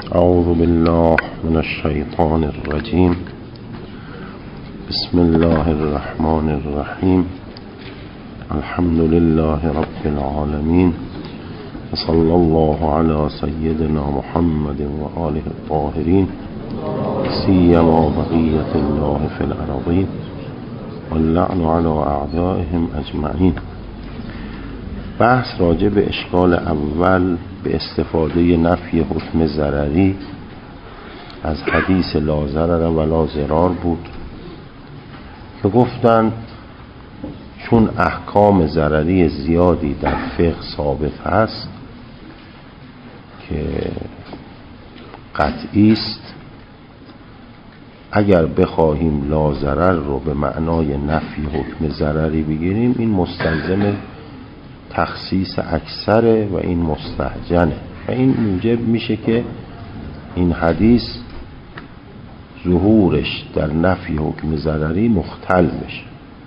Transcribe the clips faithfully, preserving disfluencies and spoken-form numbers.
اعوذ بالله من الشیطان الرجیم. بسم الله الرحمن الرحیم. الحمد لله رب العالمین و صلی الله علی سیدنا محمد و آله الطاهرین سیما بقیة الله فی الارضین واللعن علی اعدائهم اجمعین. بحث راجع به اشکال اول به استفاده نفی حکم ضرری از حدیث لا ضرر ولا ضرار بود که گفتند چون احکام ضرری زیادی در فقه ثابت هست که قطعی است، اگر بخواهیم لا ضرر رو به معنای نفی حکم ضرری بگیریم این مستلزم تخصیص اکثره و این مستهجنه و این موجب میشه که این حدیث ظهورش در نفی حکم ضرری مختل بشه.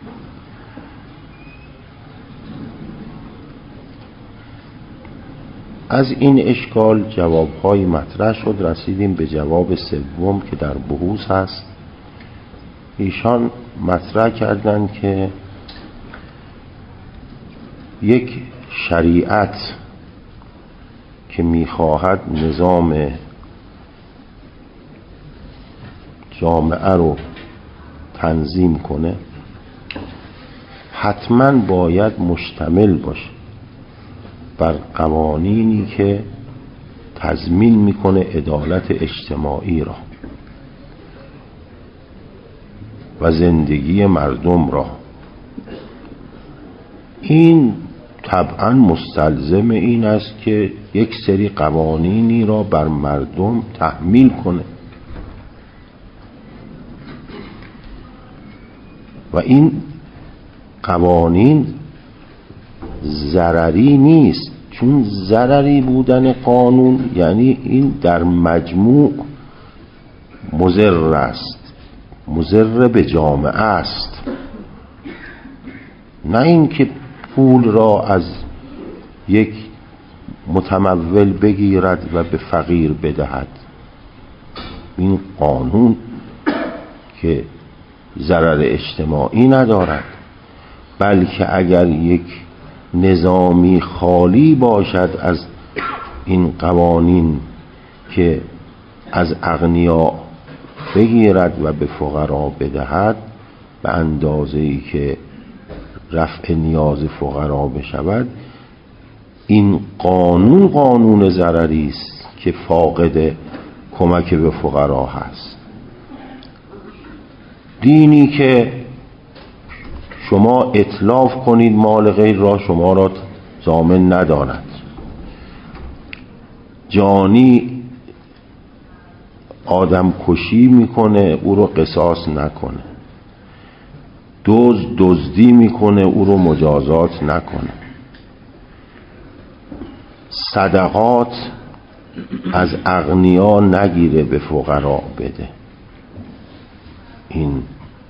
از این اشکال جوابهای مطرح شد، رسیدیم به جواب سوم که در بحوث هست. ایشان مطرح کردند که یک شریعت که میخواهد نظام جامعه رو تنظیم کنه حتما باید مشتمل باشه بر قوانینی که تضمین میکنه عدالت اجتماعی را و زندگی مردم را. این طبعا مستلزم این است که یک سری قوانینی را بر مردم تحمیل کنه و این قوانین ضرری نیست، چون ضرری بودن قانون یعنی این در مجموع مضر است، مضر به جامعه است، نه این که پول را از یک متمول بگیرد و به فقیر بدهد. این قانون که ضرر اجتماعی ندارد، بلکه اگر یک نظامی خالی باشد از این قوانین که از اغنیا بگیرد و به فقرا بدهد به اندازه‌ای که رفع نیاز فقرا بشود، این قانون قانون ضرری است که فاقد کمک به فقرا هست. دینی که شما اتلاف کنید مال غیر را شما را ضامن ندارد. جانی آدم کشی میکنه او رو قصاص نکنه، دزد دزدی میکنه او رو مجازات نکنه، صدقات از اغنیا نگیره به فقرا بده. این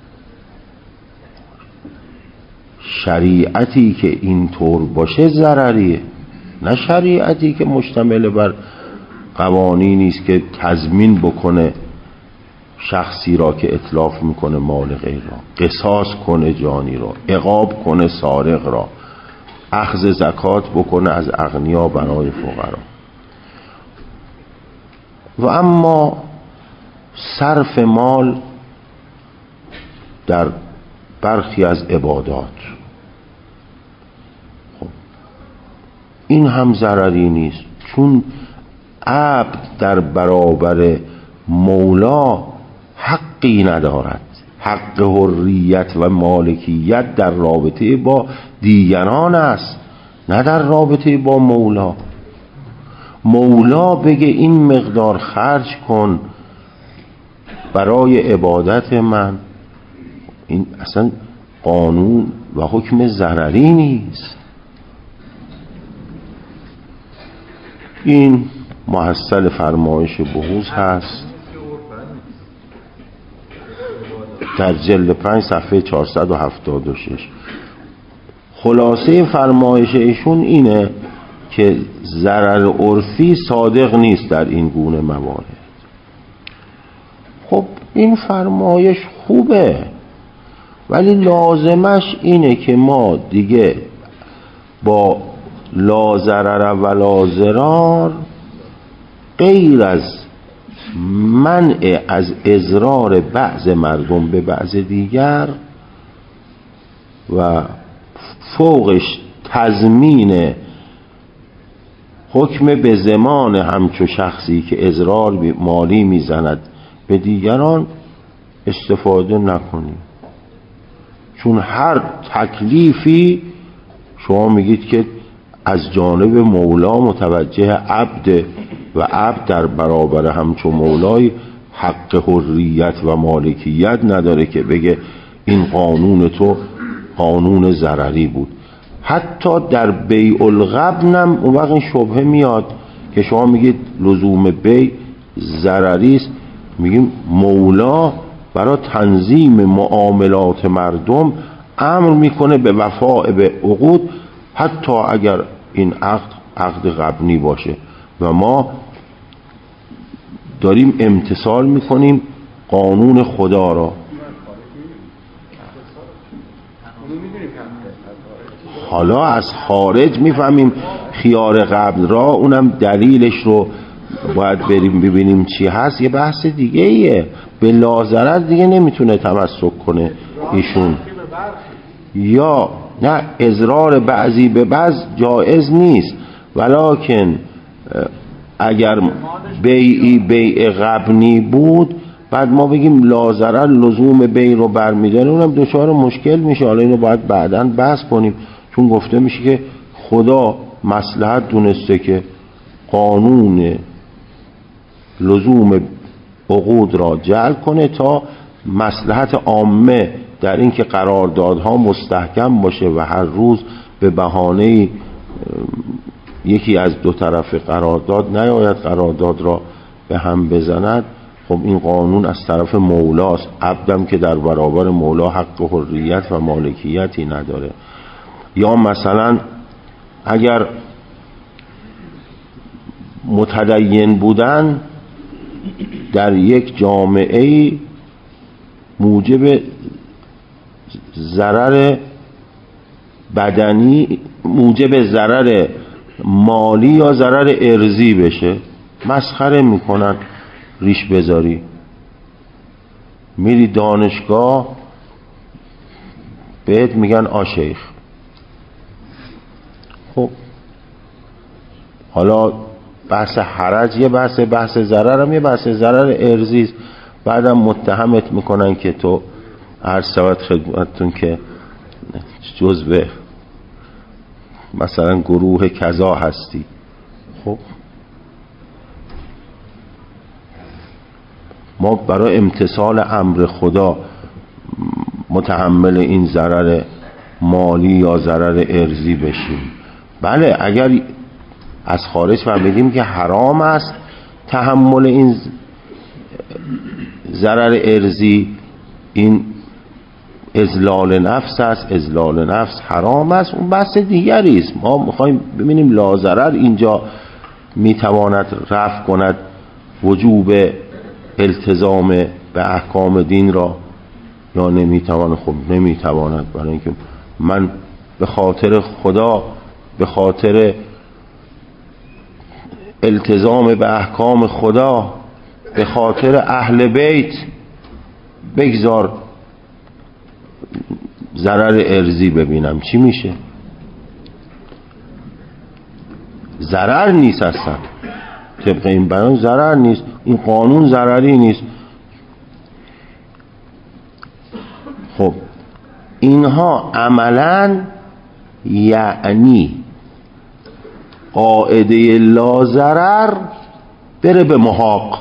شریعتی که اینطور باشه ضرریه، نه شریعتی که مشتمل بر قوانینی است که تضمین بکنه شخصی را که اتلاف میکنه مال غیر را، قصاص کنه جانی را، عقاب کنه سارق را، اخذ زکات بکنه از اغنیا برای فقرا. و اما صرف مال در برخی از عبادات، خب این هم ضرری نیست، چون عبد در برابر مولا حقی ندارد. حق حریت و مالکیت در رابطه با دیگران است، نه در رابطه با مولا. مولا بگه این مقدار خرج کن برای عبادت من، این اصلا قانون و حکم ضرری نیست. این محصل فرمایش بحوث هست در جلد پنج صفحه چهارصد و هفتاد و شش. خلاصه فرمایش ایشون اینه که ضرر عرفی صادق نیست در این گونه موارد. خب این فرمایش خوبه، ولی لازمش اینه که ما دیگه با لا ضرر و لا ضرار غیر از منع از اضرار بعض مردم به بعض دیگر و فوقش تضمین حکم به ضمان همچو شخصی که اضرار مالی میزند به دیگران استفاده نکنیم. چون هر تکلیفی شما میگید که از جانب مولا متوجه عبد و عبد در برابر همچو مولای حق حریت و مالکیت نداره که بگه این قانون تو قانون ضرری بود. حتی در بیع الغبن هم اون وقت این شبهه میاد که شما میگید لزوم بیع ضرری است، میگیم مولا برای تنظیم معاملات مردم امر میکنه به وفاء به عقود، حتی اگر این عقد عقد غبنی باشه، و ما داریم امتثال میکنیم قانون خدا را. حالا از خارج میفهمیم خیار قبل را، اونم دلیلش رو باید بریم ببینیم چی هست، یه بحث دیگه ایه. به لازرر دیگه نمیتونه تمسک کنه ایشون، یا نه اضرار بعضی به بعض جایز نیست، ولکن اگر بیعی بیع غبنی بود بعد ما بگیم لازرر لزوم بیع رو برمیداره، اونم دچار مشکل میشه. حالا اینو باید بعداً بحث کنیم، چون گفته میشه که خدا مصلحت دونسته که قانون لزوم عقود را جعل کنه تا مصلحت عامه در این که قراردادها مستحکم باشه و هر روز به بهانه یکی از دو طرف قرارداد نیاید قرارداد را به هم بزند. خب این قانون از طرف مولاست، عبدم که در برابر مولا حق و حریت و مالکیتی نداره. یا مثلا اگر متدین بودن در یک جامعه موجب ضرر بدنی، موجب ضرر مالی یا ضرر ارضی بشه، مسخره میکنن ریش بذاری. میری دانشگاه بهت میگن آ شیخ. خب حالا بحث حرج یه بحث، بحث ضرر هم یه بحث ضرر ارضی است. بعدم متهمت میکنن که تو عرض شود خدمتتون که جزو مثلا گروه کذا هستی. خب ما برای امتثال امر خدا متحمل این ضرر مالی یا ضرر ارضی بشیم. بله اگر از خارج فهمیدیم که حرام است تحمل این ضرر ارضی، این اذلال نفس است، اذلال نفس حرام است، اون بحث دیگری است. ما میخوایم ببینیم لاضرر اینجا میتواند رفع کند وجوب التزام به احکام دین را یا نمیتواند. خب نمیتواند، برای اینکه من به خاطر خدا، به خاطر التزام به احکام خدا، به خاطر اهل بیت بگذار ضرر ارضی ببینم چی میشه. ضرر نیست اصلا، طبق این بیان ضرر نیست، این قانون ضرری نیست. خب اینها عملاً یعنی قاعده لا ضرر بره به محاق،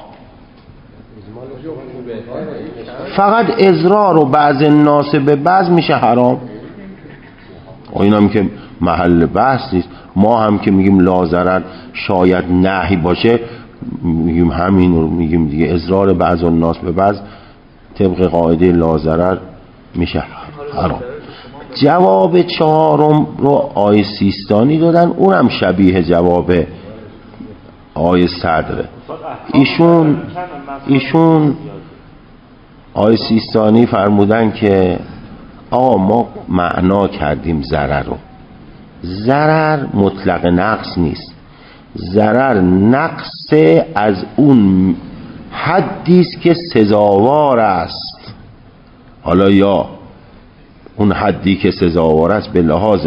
فقط اضرار و بعض الناس به بعض میشه حرام. این هم که محل بحث نیست. ما هم که میگیم لا ضرر شاید نهی باشه، میگیم همین رو میگیم دیگه، اضرار بعض الناس به بعض طبق قاعده لا ضرر میشه حرام. جواب چهارم رو آقای سیستانی دادن، اونم شبیه جواب آقای صدره. ایشون ایشون آقای سیستانی فرمودن که آقا ما معنا کردیم ضرر رو، ضرر مطلق نقص نیست، ضرر نقص از اون حدی است که سزاوار است. حالا یا اون حدی که سزاوار است به لحاظ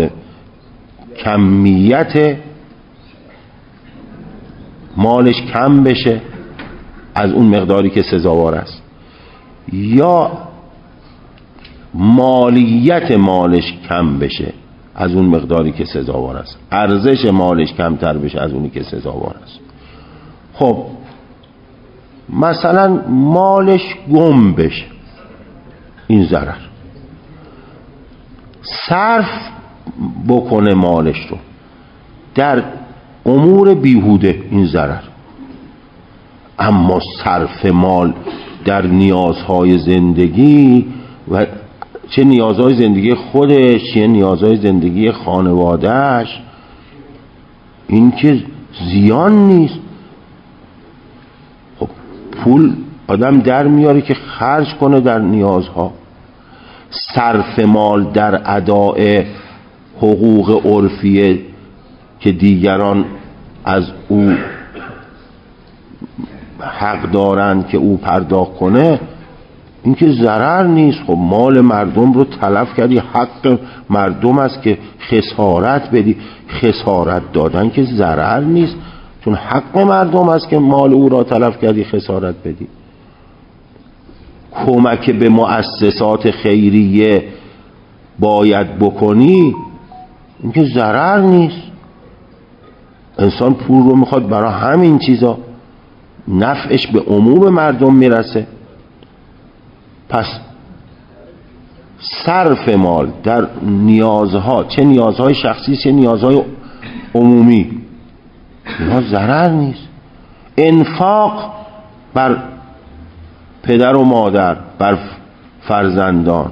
کمیت مالش کم بشه از اون مقداری که سزاوار است، یا مالیت مالش کم بشه از اون مقداری که سزاوار است، ارزش مالش کمتر بشه از اونی که سزاوار است. خب مثلا مالش گم بشه، این ضرر. صرف بکنه مالش رو در امور بیهوده، این ضرر. اما صرف مال در نیازهای زندگی و چه نیازهای زندگی خودش چه نیازهای زندگی خانوادهش، این که زیان نیست. خب پول آدم در میاره که خرج کنه در نیازها. صرف مال در اداء حقوق عرفیه که دیگران از او حق دارند که او پرداخت کنه، این که ضرر نیست. خب مال مردم رو تلف کردی، حق مردم است که خسارت بدی. خسارت دادن که ضرر نیست، چون حق مردم است که مال او را تلف کردی خسارت بدی. کمک به مؤسسات خیریه باید بکنی، این که ضرر نیست. انسان پول رو میخواد برای همین چیزا، نفعش به عموم مردم میرسه. پس صرف مال در نیازها، چه نیازهای شخصی چه نیازهای عمومی، اینها ضرر نیست. انفاق بر پدر و مادر، بر فرزندان،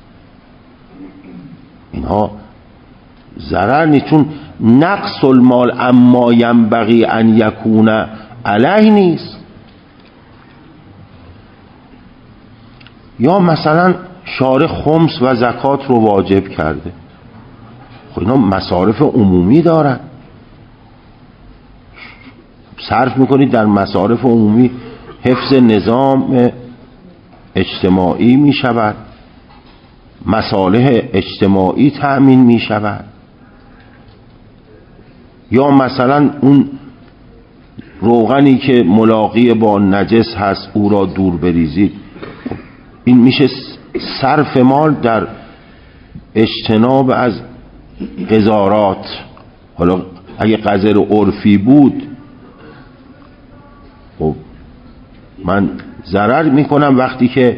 اینها ضرر نیست، چون نقص المال اما ینبغی ان یکون علیه نیست. یا مثلا شارع خمس و زکات رو واجب کرده، خب اینا مصارف عمومی دارن، صرف میکنید در مصارف عمومی، حفظ نظام اجتماعی میشود، مصالح اجتماعی تأمین میشود. یا مثلا اون روغنی که ملاقی با نجس هست او را دور بریزید، این میشه صرف مال در اجتناب از قذارات. حالا اگه قذر عرفی بود، خب من ضرر میکنم وقتی که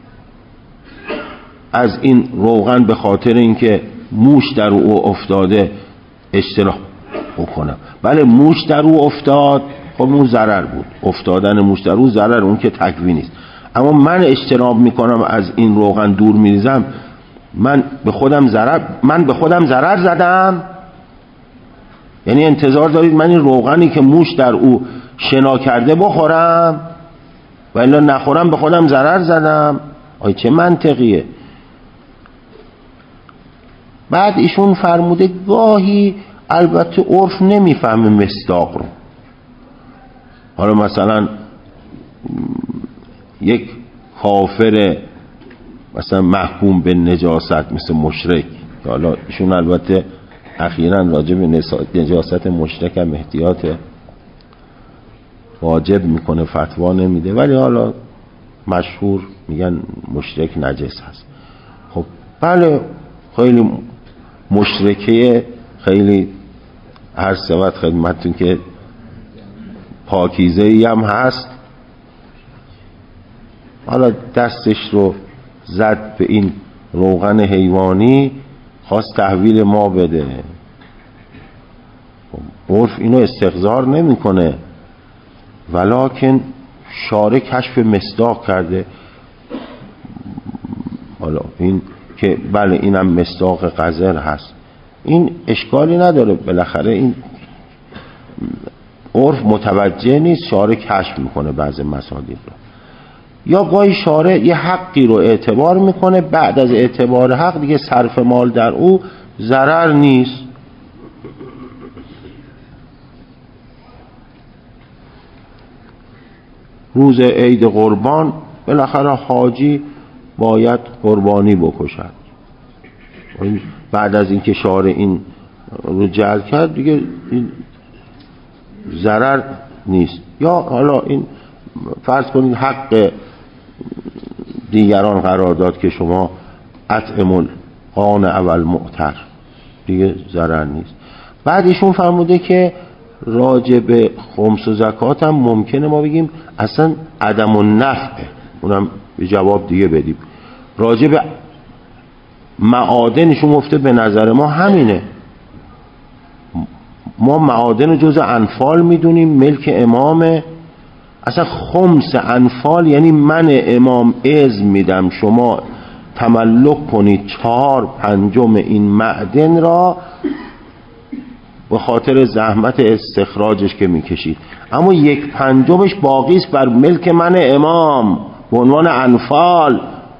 از این روغن به خاطر اینکه موش در او افتاده اجتناب بکنم. بله موش در او افتاد، خب اون ضرر بود، افتادن موش در او ضرر، اون که تکوی نیست. اما من اجتناب میکنم از این روغن دور میریزم، من به خودم ضرر من به خودم ضرر زدم. یعنی انتظار دارید من این روغنی که موش در او شنا کرده بخورم و الا نخورم به خودم ضرر زدم؟ آی چه منطقیه. بعد ایشون فرموده گاهی البته عرف نمیفهمه مصداق رو. حالا مثلا یک کافر مثلا محکوم به نجاست مثل مشرک، حالا ایشون البته اخیراً راجع به نجاست مشرک هم احتیاط واجب میکنه، فتوا نمیده، ولی حالا مشهور میگن مشرک نجس هست. خب بله خیلی مشرکه، خیلی هر سوت خدمتتون که پاکیزه ای هم هست، حالا دستش رو زد به این روغن حیوانی، خواست تحویل ما بده. عرف اینو استحضار نمیکنه، ولکن شارع کشف مصداق کرده. حالا این که بله اینم مصداق قذر هست، این اشکالی نداره، بالاخره این عرف متوجه نیست، شارع کشف میکنه بعضی مصادیق رو. یا گاهی شارع یه حقی رو اعتبار میکنه، بعد از اعتبار حق دیگه صرف مال در او ضرر نیست. روز عید قربان بالاخره حاجی باید قربانی بکشد، بعد از اینکه شارع این رو جعل کرد دیگه این ضرر نیست. یا حالا این فرض کنید حق دیگران قرار داد که شما اطعموا القانع والمعتر، دیگه ضرر نیست. بعد ایشون فرموده که راجع به خمس و زکات هم ممکنه ما بگیم اصلا عدم النفعه، اونم به جواب دیگه بدیم. راجع به معادنشون گفته به نظر ما همینه، ما معادن جز انفال میدونیم، ملک امامه. اصلا خمس انفال یعنی من امام اذن میدم شما تملک کنید چهار پنجم این معدن را به خاطر زحمت استخراجش که میکشید، اما یک پنجمش باقی است بر ملک من امام به عنوان انفال.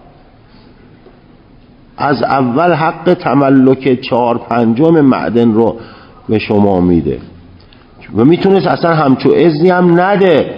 از اول حق تملک چهار پنجم معدن رو به شما میده و میتونست اصلا همچو اذنی هم نده.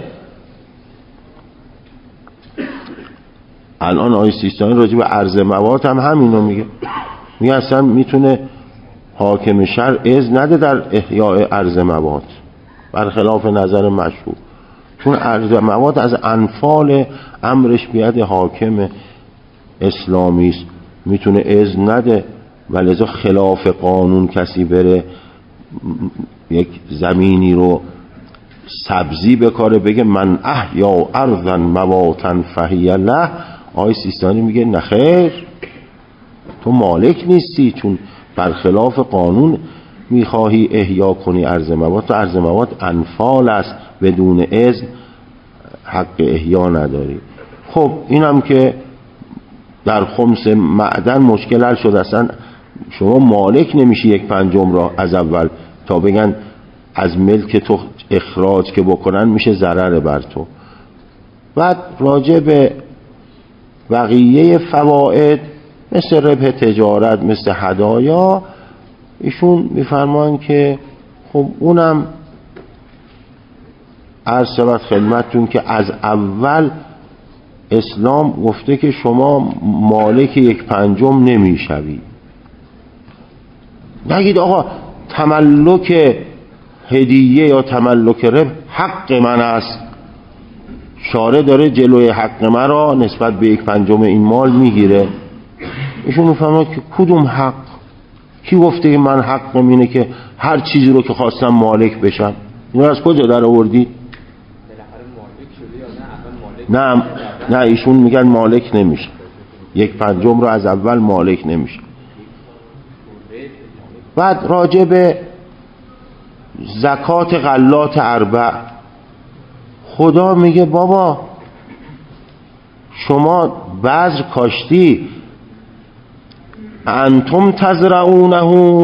الان آقای سیستانی راجع به عرض مواد هم همینو میگه، میگه اصلا میتونه حاکم شرع اذن نده در احیاء عرض مواد، برخلاف نظر مشهور، چون عرض مواد از انفال امرش بیاد حاکم اسلامی است، میتونه اذن نده. ولذا خلاف قانون کسی بره یک زمینی رو سبزی بکاره بگه من احیا ارضا مواتا فهی له، آقای سیستانی میگه نخیر، تو مالک نیستی، چون برخلاف قانون میخواهی احیا کنی عرض مواد، تو عرض مواد انفال است، بدون اذن حق احیا نداری. خب اینم که در خمس معدن مشکل حل شد، اصلا شما مالک نمیشی یک پنجم را از اول تا بگن از ملک تو اخراج که بکنن میشه ضرر بر تو. بعد راجع به بقیه فواید مثل ربح تجارت، مثل هدایا، ایشون میفرمان که خب اونم عرض شود خدمتتون که از اول اسلام گفته که شما مالک یک پنجم نمیشوی. نگید آقا تملک هدیه یا تملک ربح حق من است، شارع داره جلوی حق من را نسبت به یک پنجم این مال میگیره. ایشون میفهمه که کدوم حق؟ کی گفته که من حقم اینه که هر چیزی رو که خواستم مالک بشم؟ اینو از کجا در آوردید؟ نه نه ایشون میگن مالک نمیشه، یک پنجم رو از اول مالک نمیشه. بعد راجع به زکات غلات اربع، خدا میگه بابا شما بذر کاشتی، انتم تزرعونه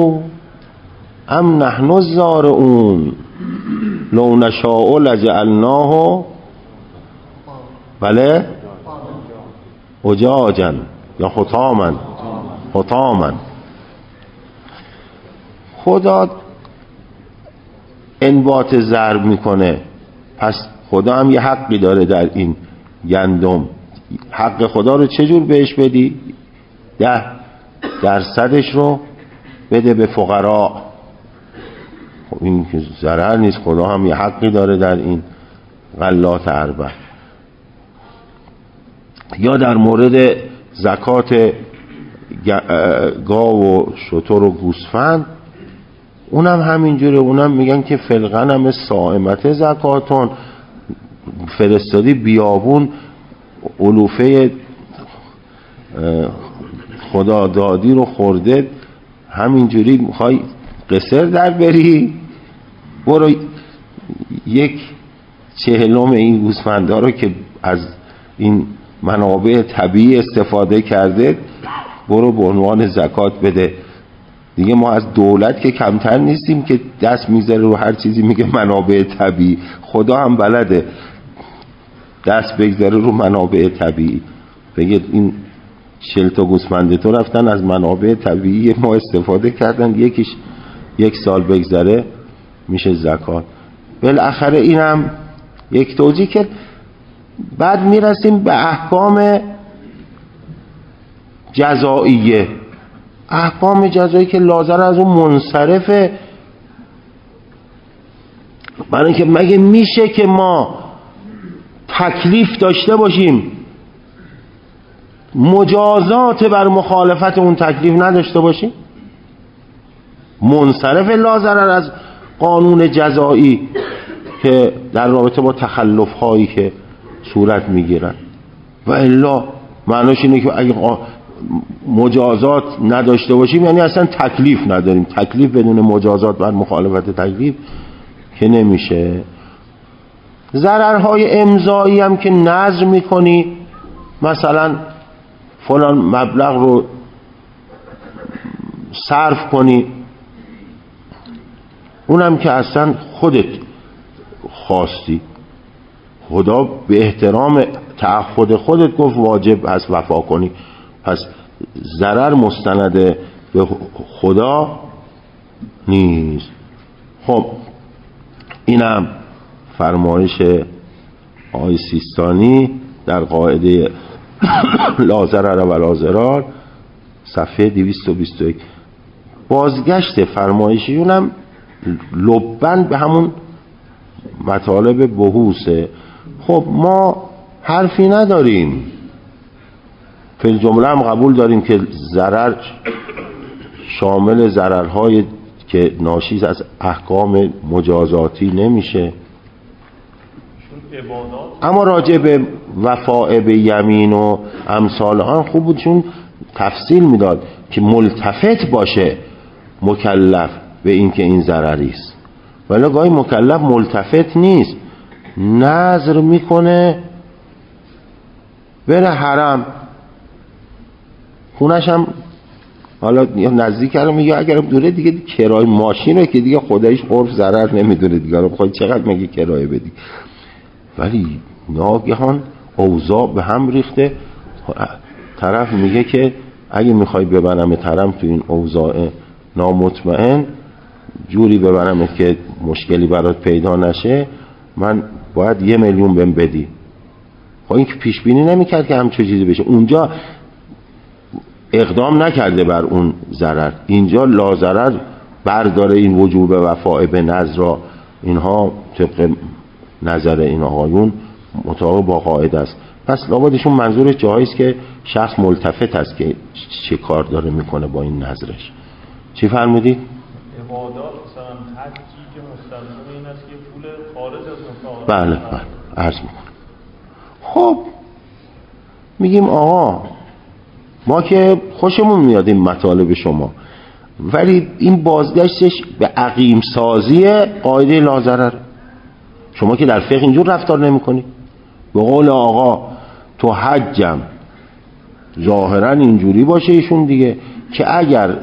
ام نحن الزارعون لو نشاء لجعلناه بله اجاجا یا حطاما حطاما. خدا انبات زرع میکنه، پس خدا هم یه حقی داره در این گندم. حق خدا رو چجور بهش بدی؟ ده درصدش رو بده به فقرا. خب این که ضرر نیست، خدا هم یه حقی داره در این غلات اربع. یا در مورد زکات گاو و شتر و گوسفند، اونم همینجوره، اونم میگن که فلغنم صائمت زکاتون، فرستادی بیابون علوفه خدا دادی رو خورده، همینجوری میخوای قصر در بری؟ برو یک چهلم این گوسفندا رو که از این منابع طبیعی استفاده کرده برو به عنوان زکات بده. دیگه ما از دولت که کمتر نیستیم که دست میذاره رو هر چیزی میگه منابع طبیعی. خدا هم بلده دست بگذاره رو منابع طبیعی، بگه این چهل تا گوسفند تو رفتن از منابع طبیعی ما استفاده کردن، یکیش یک سال بگذره میشه زکات. بالاخره اینم یک توضیح که بعد میرسیم به احکام جزائیه. احکام جزایی که لازم از اون منصرفه. برای اینکه مگه میشه که ما تکلیف داشته باشیم مجازات بر مخالفت اون تکلیف نداشته باشیم؟ منصرف لازم از قانون جزایی که در رابطه با تخلف هایی که صورت میگیرن. و الا معناش اینه که اگه مجازات نداشته باشیم یعنی اصلا تکلیف نداریم. تکلیف بدون مجازات بر مخالفت تکلیف که نمیشه. ضررهای امضایی هم که نذر میکنی، مثلا فلان مبلغ رو صرف کنی، اونم که اصلا خودت خواستی، خدا به احترام تعهد خودت گفت واجب هست وفا کنی، پس ضرر مستند به خدا نیست. خب اینم فرمایش آقای سیستانی در قاعده لا ضرر ولا ضرار صفحه دویست و بیست و یک. بازگشت فرمایشیونم لبن به همون مطالب بحوثه. خب ما حرفی نداریم، فی الجمله هم قبول داریم که ضرر شامل ضررهای که ناشی از احکام مجازاتی نمیشه. اما راجع به وفاء به یمین و امثال آن خوب بود چون تفصیل میداد که ملتفت باشه مکلف به این که این ضرری است. ولی گاهی مکلف ملتفت نیست، نظر میکنه بره حرم، خونش هم حالا نزدیک کردم، میگه اگر دوره دیگه کرای ماشینه که دیگه خدایش عرف ضرر نمیدونه دیگه، خود چقدر میگه کرایه بدی. ولی ناگهان اوضاع به هم ریخته، طرف میگه که اگه میخوای ببرم حرم تو این اوضاع نامطمئن، جوری ببرم که مشکلی برات پیدا نشه، من باید یه میلیون بهم بدی. خب این که پیش بینی نمیکرد که همچون چیزی بشه. اونجا اقدام نکرده بر اون ضرر، اینجا لا ضرر برداره این وجوب وفاء به نذر را. اینها طبق نظر این آقایون مطابق با قاعده است. پس لابدشون منظور جایی است که شخص ملتفت است که چه کار داره میکنه با این نظرش. چی فرمودید؟ عبادات مثلا حجی که مستلزم این است که پول خارج از مطابق. بله بله عرض میکنم. خب میگیم آقا ما که خوشمون میاد این مطالب شما، ولی این بازگشتش به عقیم سازی قاعده لا ضرر. شما که در فقه اینجور رفتار نمی کنی. به قول آقا تو حجم ظاهرا اینجوری باشه ایشون دیگه که اگر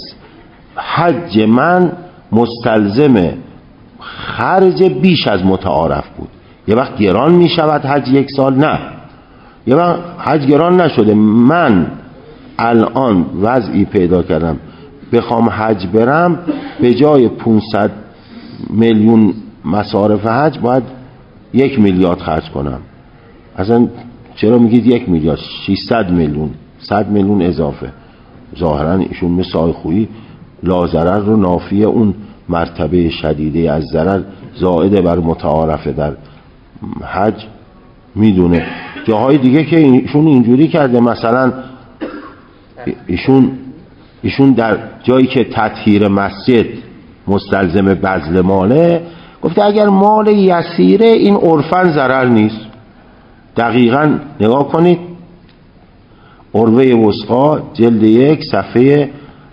حج من مستلزم خرج بیش از متعارف بود، یه وقت گران می شود حج یک سال، نه یه وقت حج گران نشده، من الان وضعی پیدا کردم بخوام حج برم به جای پانصد میلیون مصارف حج باید یک میلیارد خرج کنم. اصلا چرا میگید یک میلیارد؟ ششصد میلیون، صد میلیون اضافه. ظاهرا ایشون مثل آقای خویی لا ضرر رو نافی اون مرتبه شدیده از ضرر زائد بر متعارفه در حج میدونه. جاهای دیگه که ایشون اینجوری کرده، مثلا ایشون ایشون در جایی که تطهیر مسجد مستلزم بذل ماله، گفته اگر مال یسیره این عرفاً ضرر نیست. دقیقاً نگاه کنید عروه وثقی جلد یک صفحه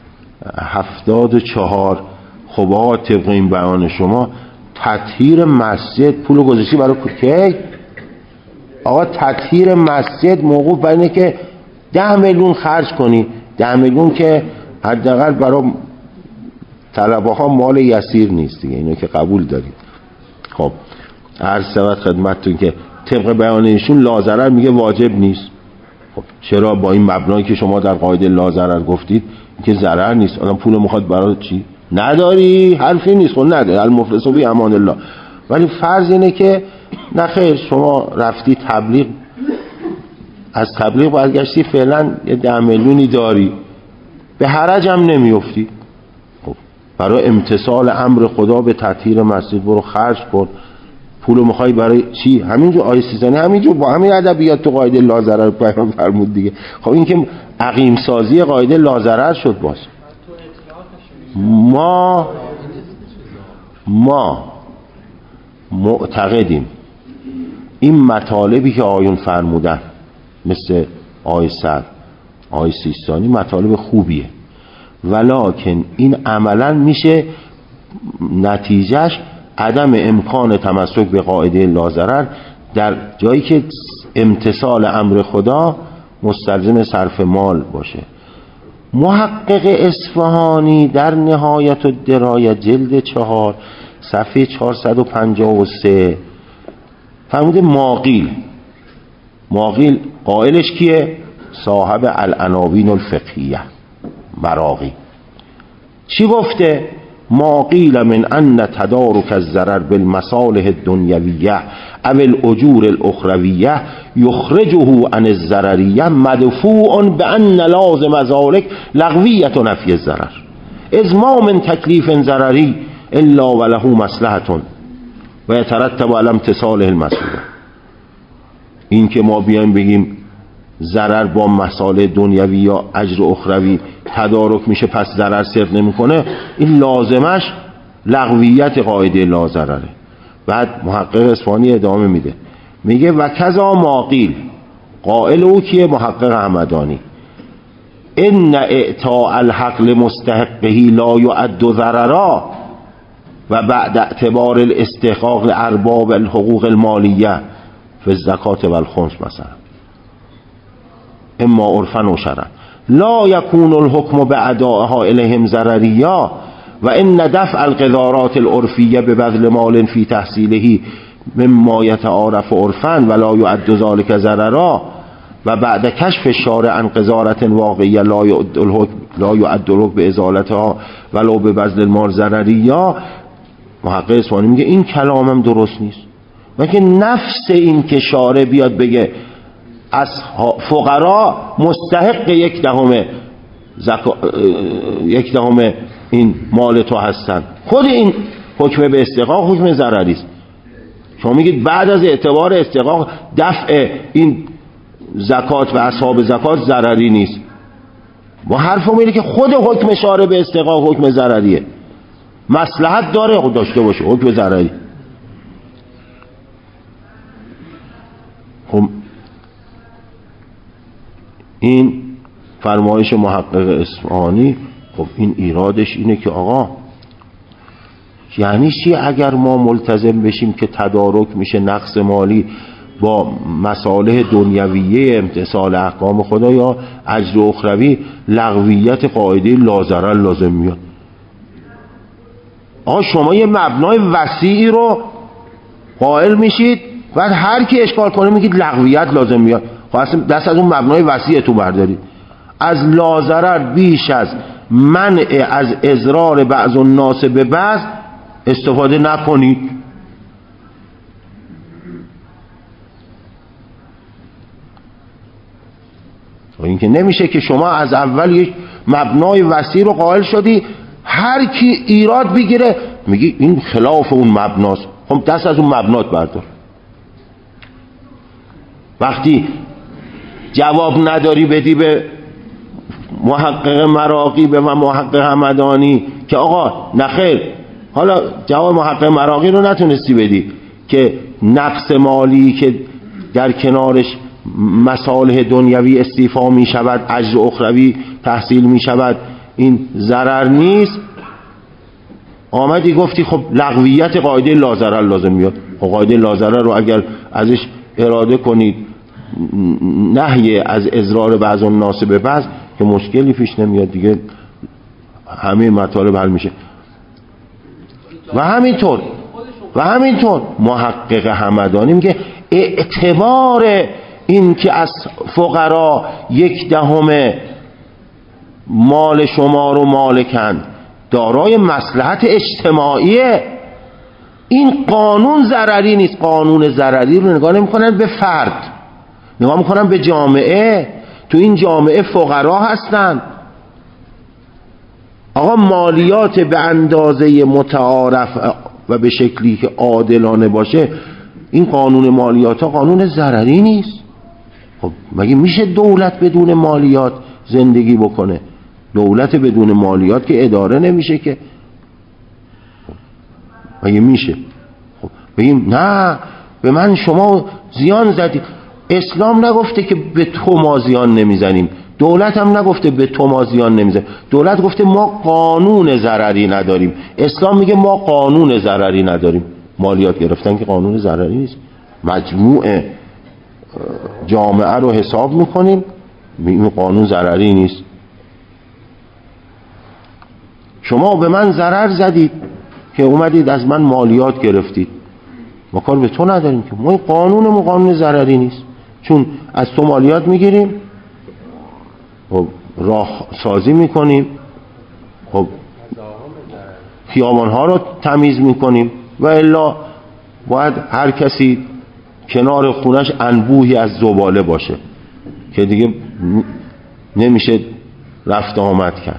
هفتاد و چهار. خب آقا طبق این بیان شما تطهیر مسجد پول گذاشتی برای که آقا تطهیر مسجد موقوف بر اینه که ده میلیون خرج کنی، ده میلیون که حداقل برای طلبه ها مال یسیر نیست دیگه، اینو که قبول دارید. خب عرض شود خدمتتون که طبق بیان ایشون لاضرر میگه واجب نیست. خب چرا با این مبنایی که شما در قاعده لاضرر گفتید که ضرر نیست، آدم پول میخواد برای چی؟ نداری حرفی نیست، خب نداری، المفلس بی امان الله. ولی فرض اینه که نخیر شما رفتی تبلیغ، از تبلیغ برگشتی فعلا یه ده میلیونی داری، به حرج هم نمیفتی. خب برای امتثال امر خدا به تطهیر مسجد برو خرج کن. پولو میخوای برای چی؟ همینجور آیه سیزده همینجور با همین ادبیات تو قاعده لاضرر پیام فرمود دیگه. خب این که عقیم سازی قاعده لاضرر شد. باز ما ما معتقدیم این مطالبی که آیون فرمودن مثل آیه صد آیه سیستانی مطالب خوبیه، ولکن این عملا میشه نتیجهش عدم امکان تمسک به قاعده لاضرر در جایی که امتثال امر خدا مستلزم صرف مال باشه. محقق اصفهانی در نهایت الدرایه جلد چهار صفحه چهارصد و پنجاه و سه فرموده ماقیل، ماقیل قائلش کیه؟ صاحب العناوین الفقهیه مراغی. چی گفته؟ ما قیل من ان تدارک الضرر بالمصالح الدنیویه او الاجور الاخرویه یخرجه عن الضرریه مدفوع بان لازم ذلك لغویه نفی الضرر اذ ما من تکلیف ضرری الا وله مصلحه و یترتب علی امتثاله المسئوله. این که ما بیایم بگیم ضرر با مصالح دنیوی یا اجر اخروی تدارک میشه پس ضرر صرف نمیکنه، این لازمش لغویت قاعده لاضرره. بعد محقق اصفهانی ادامه میده میگه و کذا ماقیل، قائل او کیه؟ محقق همدانی. ان اعطاء الحق لمستحقه لا يعد ضررا و بعد اعتبار الاستحقاق لارباب الحقوق المالیه فی الزکات و الخمس مثلا اما عرفا و شرعا لا یکون الحکم بأدائها الیهم ضرریا و ان دفع القذارات العرفیه ببذل مال فی تحصیله مما یتعارف عرفا ولا یعد ذلك ضررا و بعد کشف الشارع عن قذارت واقعیه لا یعد الحکم لا یعد الحکم بازالتها ولو ببذل المال ضرریا. محقق اصفهانی میگه این کلامم درست نیست، مگه نفس این که شارع بیاد بگه از فقرا مستحق یک دهم زکا... یک دهم این مال تو هستن، خود این حکم به استحقاق حکم ضرری است. شما میگید بعد از اعتبار استحقاق دفع این زکات و اصحاب زکات ضرری نیست. ما حرفمون اینه که خود حکم شارع به استحقاق حکم ضرریه، مصلحت داره خود داشته باشه حکم ضرری. خب این فرمایش محقق اصفهانی، خب این ایرادش اینه که آقا یعنی چی اگر ما ملتزم بشیم که تدارک میشه نقص مالی با مصالح دنیویه امتثال احکام خدا یا اجر اخروی لغویت قاعده لاضرر لازم میاد؟ آقا شما یه مبنای وسیعی رو قائل میشید بعد هر کی اشکال کنه میگید لغویت لازم میاد. خب اصلا دست از اون مبنای وسیع تو بردارید. از لاضرر بیش از منع از اضرار بعض الناس به بعض استفاده نکنید. این که نمیشه که شما از اول یک مبنای وسیع رو قائل شدی، هر کی ایراد بگیره میگی این خلاف اون مبناست. خب دست از اون مبنات بردار. وقتی جواب نداری بدی به محقق مراغی به محقق همدانی که آقا نخیر، حالا جواب محقق مراغی رو نتونستی بدی که نقص مالی که در کنارش مصالح دنیوی استیفا می شود اجر اخروی تحصیل می شود این ضرر نیست، آمدی گفتی خب لغویت قاعده لاضرر لازم میاد. خب قاعده لاضرر رو اگر ازش اراده کنید نهی از اضرار بعض الناس به بعض، که مشکلی پیش نمیاد دیگه، همه مطالب حل میشه. و همینطور و همینطور محقق همدانی میگه اعتبار این که از فقرا یک دهم مال شما رو مالکن دارای مصلحت اجتماعیه. این قانون ضرری نیست. قانون ضرری رو نگاه نمی‌کنن به فرد، نگاه می‌کنن به جامعه. تو این جامعه فقرا هستن. آقا مالیات به اندازه متعارف و به شکلی که عادلانه باشه، این قانون مالیات ها قانون ضرری نیست. خب مگه میشه دولت بدون مالیات زندگی بکنه؟ دولت بدون مالیات که اداره نمیشه که. مگه میشه؟ خب بگیم نه به من شما زیان زدید. اسلام نگفته که به تو ما زیان نمیزنیم، دولت هم نگفته به تو ما زیان نمیزنیم. دولت گفته ما قانون ضرری نداریم، اسلام میگه ما قانون ضرری نداریم. مالیات گرفتن که قانون ضرری نیست. مجموع جامعه رو حساب میکنیم، این قانون ضرری نیست. شما به من ضرر زدید که اومدید از من مالیات گرفتید، ما کار به تو نداریم که. ما این قانونمون قانون ضرری نیست، چون از تو مالیات میگیریم، خب راه سازی میکنیم، خب خیابانها رو تمیز میکنیم، و الا باید هر کسی کنار خونش انبوهی از زباله باشه که دیگه نمیشه رفت آمد کرد.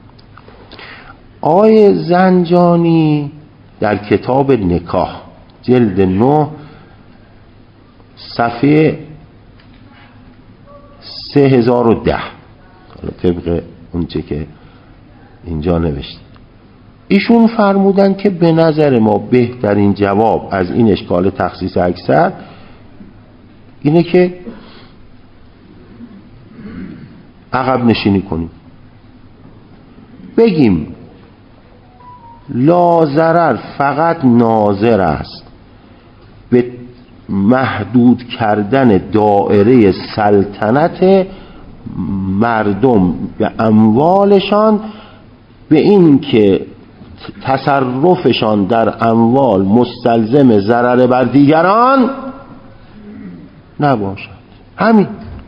آقای زنجانی در کتاب نکاح جلد نه صفحه سه هزار و ده، طبق اونچه که اینجا نوشته، ایشون فرمودن که به نظر ما بهترین جواب از این اشکال تخصیص اکثر اینه که عقب نشینی کنیم، بگیم لا ضرر فقط ناظر است به محدود کردن دائره سلطنت مردم به اموالشان، به این که تصرفشان در اموال مستلزم ضرر بر دیگران نباشد. همین.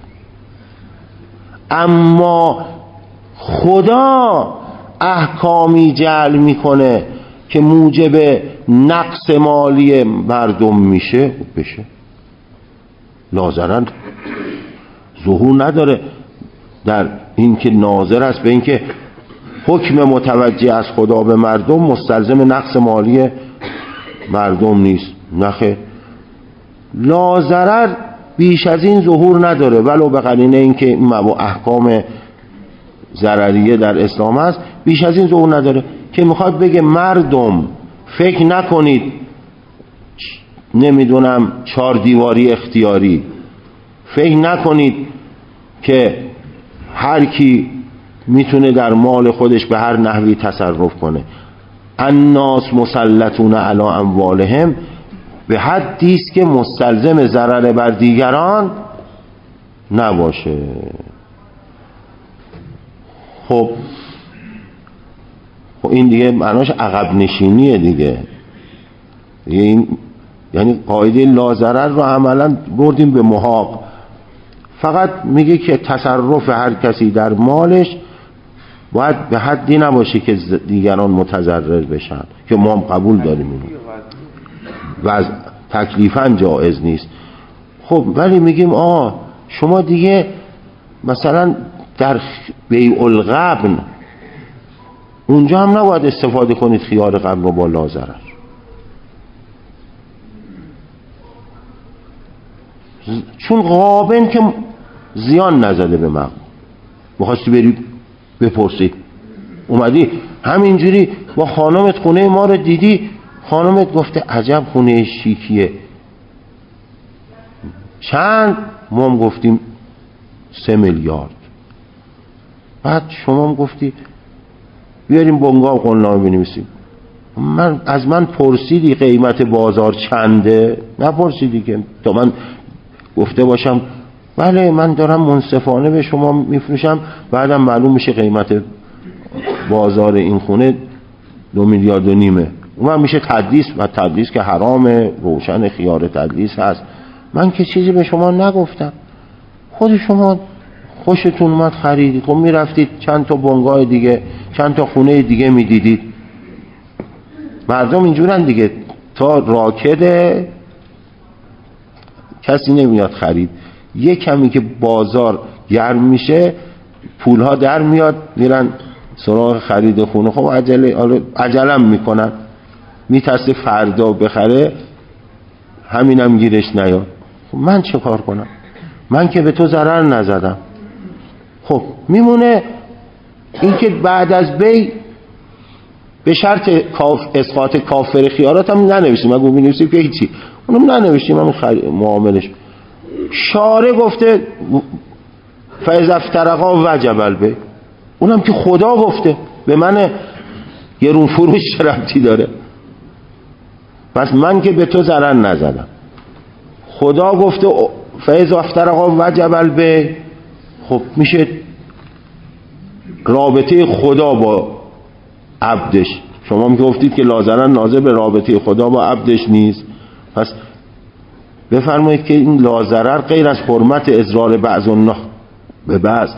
اما خدا احکامی جعل میکنه که موجب نقص مالی مردم میشه، بشه ناظرن ظهور نداره در این که ناظر است به این که حکم متوجه از خدا به مردم مستلزم نقص مالی مردم نیست. نخه لا ضرر بیش از این ظهور نداره، ولو به قرینه این که مبا احکام ضرریه در اسلام است، بیش از این ظهور نداره که میخواد بگه مردم فکر نکنید نمیدونم چهار دیواری اختیاری، فکر نکنید که هر کی میتونه در مال خودش به هر نحوی تصرف کنه. الناس مسلطون علی اموالهم به حدی است که مستلزم ضرر بر دیگران نباشه. خب خب این دیگه معناش عقب نشینیه دیگه. این یعنی قاعده لا ضرر رو عملا بردیم به محاق. فقط میگه که تصرف هر کسی در مالش باید به حدی نباشه که دیگران متضرر بشن، که ما هم قبول داریم اینو و از تکلیفاً جایز نیست. خب ولی میگیم آه شما دیگه مثلا در بیع الغبن اونجا هم نباید استفاده کنید خیار غبن رو با لا ضرر. چون غابن که زیان نزده به مقام، میخواستی بری بپرسی، اومدی همینجوری با خانمت خونه ما رو دیدی، خانمت گفته عجب خونه شیکیه، چند؟ ما هم گفتیم سه میلیارد. بعد شما هم گفتی بیاریم بنگاه قولنامه بنویسیم. من از من پرسیدی قیمت بازار چنده؟ نپرسیدی که تا من گفته باشم بله من دارم منصفانه به شما میفروشم، بعدم معلوم میشه قیمت بازار این خونه دو میلیارد و نیمه، اون میشه تدلیس و تدلیس که حرامه، روشن خیار تدلیس هست. من که چیزی به شما نگفتم، خود شما خوشتون اومد خریدید، خب میرفتید چند تا بنگاه دیگه، چند تا خونه دیگه میدیدید. مردم اینجورن دیگه، تا راکده کسی نمیاد خرید، یه کمی که بازار گرم میشه پولها در میاد میرن سراغ خرید خونه. خب عجله عجلم میکنن، میترسه فردا بخره همینم گیرش نیاد. خب من چه کار کنم؟ من که به تو ضرر نزدم. خب میمونه این که بعد از بی به شرط کاف اسقاط کافر خیارات هم ننوشتیم، اگه بنویسیم که هیچی، اونم ننوشتیم، همین خر... معاملش شارع گفته فاذا افترقا وجب البیع، اونم که خدا گفته، به من گرون فروش چه ربطی داره؟ پس من که به تو ضرر نزدم، خدا گفته فاذا افترقا وجب البیع، خب میشه رابطه خدا با عبدش. شما می گفتید که لازماً ناظر به رابطه خدا با عبدش نیست، پس بفرمایید که این لازرر غیر از حرمت اضرار بعض الناس به بعض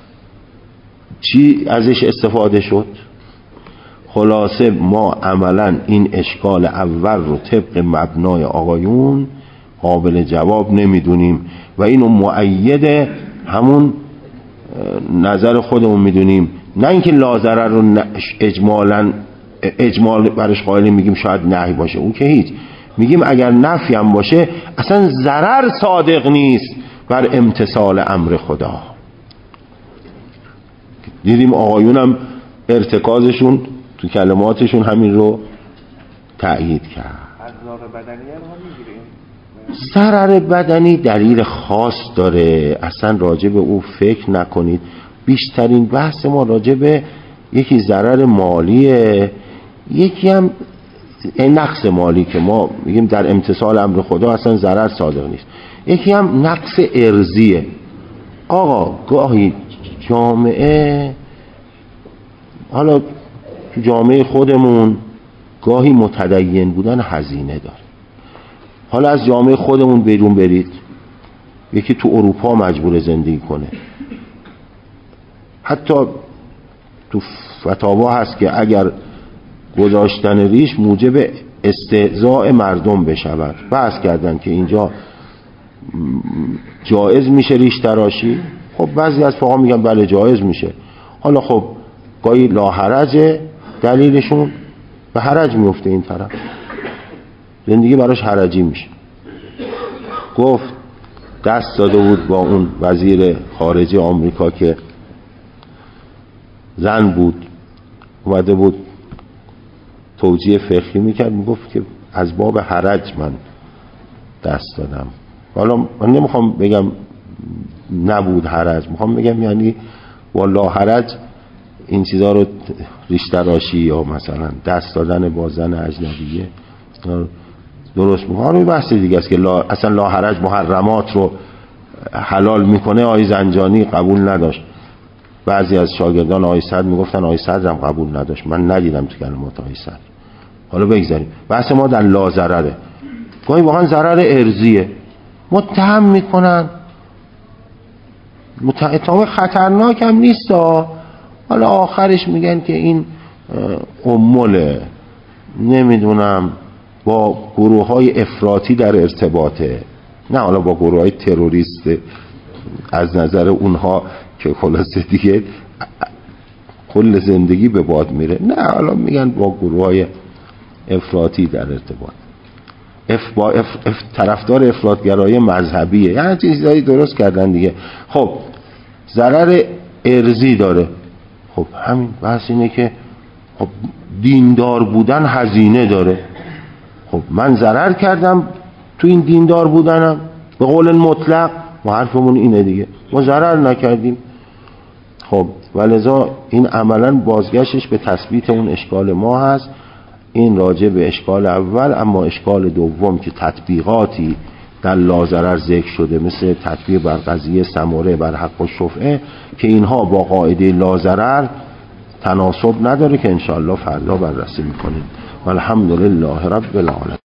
چی ازش استفاده شد؟ خلاصه ما عملاً این اشکال اول رو طبق مبنای آقایون قابل جواب نمیدونیم و اینو مؤید همون نظر خودمون میدونیم، نه اینکه لازرر رو اجمالاً اجمال برش قائل میگیم شاید نهی باشه، اون که هیچ، میگیم اگر نفی هم باشه اصلا ضرر صادق نیست بر امتثال امر خدا. دیدیم آقایون هم ارتکازشون تو کلماتشون همین رو تأیید کرد. ضرر بدنی دلیل خاص داره، اصلا راجع به او فکر نکنید. بیشترین بحث ما راجع به یکی ضرر مالیه، یکی هم نقص مالی که ما میگیم در امتثال امر خدا اصلا ضرر صادق نیست، یکی هم نقص ارضیه. آقا گاهی جامعه، حالا تو جامعه خودمون گاهی متدین بودن هزینه داره. حالا از جامعه خودمون بیرون برید، یکی تو اروپا مجبور زندگی کنه، حتی تو فتاوا هست که اگر گذاشتن ریش موجب استهزاء مردم بشود، بحث کردن که اینجا جایز میشه ریش تراشی. خب بعضی از فقها میگن بله جایز میشه. حالا خب گاهی لاحرجه، دلیلشون به حرج میفته، این طرف زندگی براش حرجی میشه. گفت دست داده بود با اون وزیر خارجه آمریکا که زن بود، اومده بود توجیه فقهی میکرد، میگفت که از باب حرج من دست دادم. حالا من نمیخوام بگم نبود حرج، میخوام بگم یعنی والله حرج این چیزا رو ریشتراشی یا مثلا دست دادن با زن اجنبیه درست میکنه. بحث دیگه است که لا اصلا لا حرج محرمات رو حلال میکنه. آقای زنجانی قبول نداشت، بعضی از شاگردان آقای صدر میگفتن آقای صدر هم قبول نداشت، من ندیدم تو کلمات آقای صدر. حالا بگذاریم، بحث ما در لا ضرره. گاهی واقعا ضرر ارضیه، متهم میکنن، متهم خطرناک هم نیست، حالا آخرش میگن که این اموله، نمیدونم با گروه های افراطی در ارتباطه، نه حالا با گروه های تروریست از نظر اونها که خلاصه دیگه کل زندگی به باد میره، نه حالا میگن با گروه های افراطی در ارتباط، اف با اف اف طرفدار افراطگرایی مذهبیه، یعنی چیزایی درست کردن دیگه. خب ضرر ارضی داره. خب همین بحث اینه که خب دیندار بودن هزینه داره. خب من ضرر کردم تو این دیندار بودنم به قول مطلق، ما حرفمون اینه دیگه، ما ضرر نکردیم. خب ولذا این عملا بازگشتش به تثبیت اون اشکال ما هست. این راجع به اشکال اول. اما اشکال دوم که تطبیقاتی در لازرر ذکر شده، مثل تطبیق بر قضیه سموره بر حق و شفعه، که اینها با قاعده لازرر تناسب نداره، که انشاءالله فردا بررسی میکنیم. والحمدلله رب العالمین.